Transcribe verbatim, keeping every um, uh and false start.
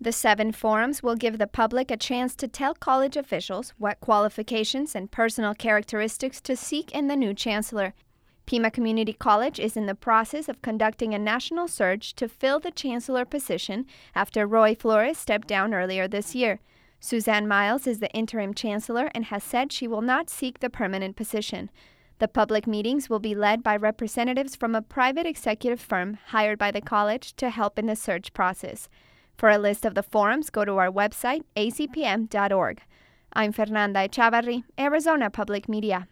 The seven forums will give the public a chance to tell college officials what qualifications and personal characteristics to seek in the new chancellor. Pima Community College is in the process of conducting a national search to fill the chancellor position after Roy Flores stepped down earlier this year. Suzanne Miles is the interim chancellor and has said she will not seek the permanent position. The public meetings will be led by representatives from a private executive firm hired by the college to help in the search process. For a list of the forums, go to our website, a c p m dot org. I'm Fernanda Echavarri, Arizona Public Media.